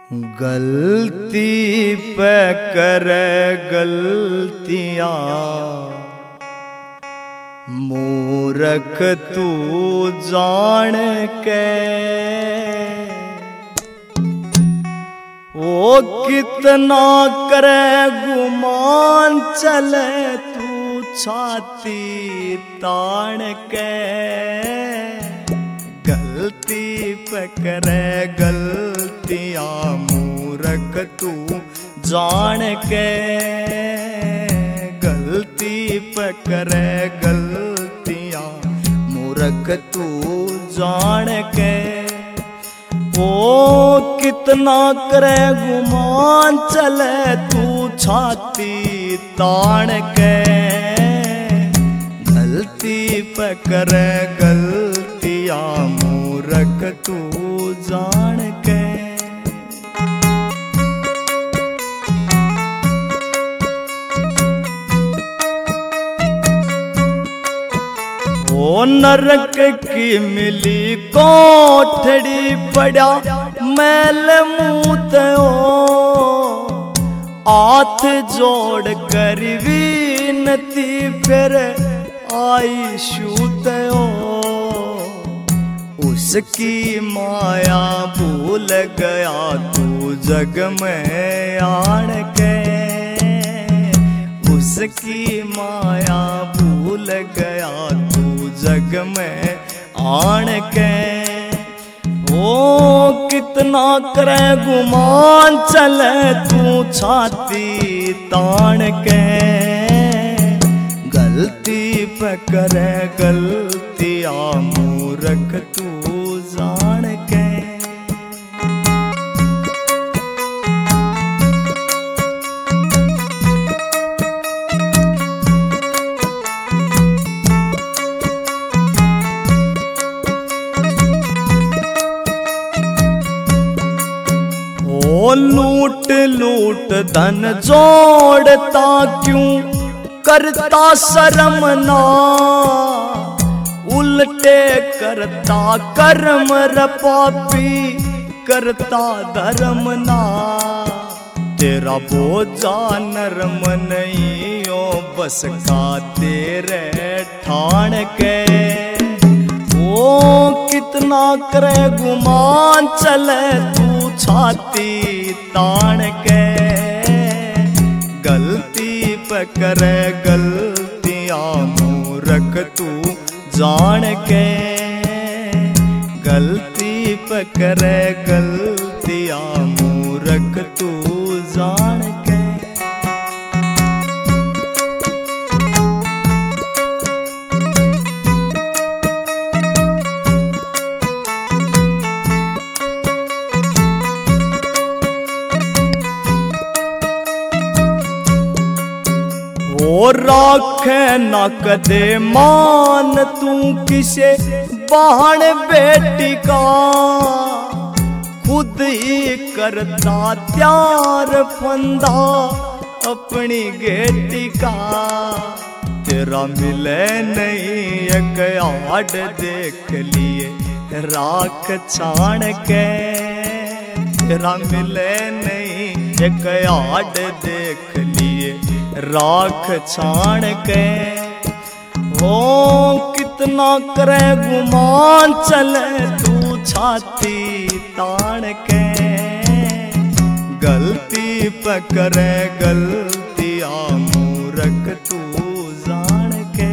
गलती पे करे गलतियां मूर्ख तू जान के। ओ कितना करे गुमान चले तू छाती तान के। गलती पे करे गलतियां मूर्ख तू जान के। गलती पे करे गलतियां मूर्ख तू जान के। ओ कितना करे गुमान चले तू छाती तान के। गलती पे करे गलतियां मूर्ख तू जान के। ओ नरक की मिली कोठड़ी पड़ा मैल मूत हाथ जोड़ कर विनती फिर आई शूत उसकी माया भूल गया तू जग में आन के। उसकी माया भूल गया तू जग में आन के। ओ कितना करे गुमान चले तू छाती तान के। गलती पे करे गलतियां मूर्ख तू जान के। ओ लूट लूट धन जोड़ता क्यों करता शर्म ना। उल्टे करता कर्म र पापी करता धर्म ना। तेरा बोझा नरम नहीं ओ बस का तेरे ठाण के। ओ कितना करे गुमान चले तू छाती तान के। गलती पे करे गलतियां मूर्ख तू जान के। गलती पे करे गलतियां मूर्ख तू जान के। ओ राखे न कदे मान तू किसे बाण बेटी का। खुद ही करता त्यार फंदा अपनी गेटी का। तेरा मिले नहीं एक आड़ देख लिए राख छान के। तेरा मिले नहीं एक आड़ देख लिए राख छान के। ओ कितना करे गुमान चले तू छाती तान के। गलती पे करे गलतियां मूर्ख तू जान के।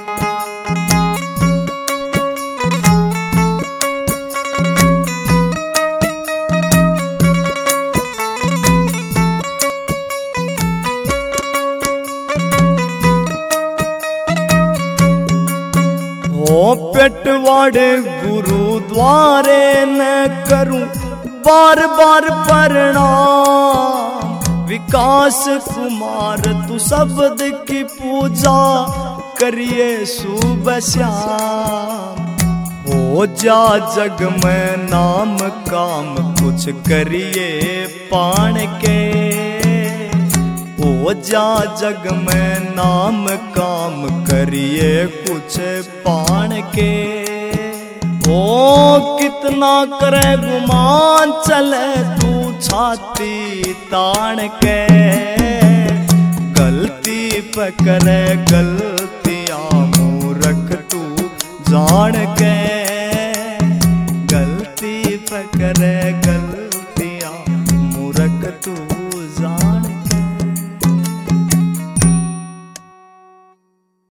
ओ पेटवाड़ गुरुद्वारे न करूं बार बार प्रणाम। विकास कुमार तू शब्द की पूजा करिए सुबह शाम। हो जा जग में नाम काम कुछ करिए पान के। हो जा जग में नाम काम करिए कुछ पान के। ओ कितना करे गुमान चले तू छाती तान के, गलती पे करे गलतियां मूर्ख तू जान के, गलती पे करे गलतियां मूर्ख तू जान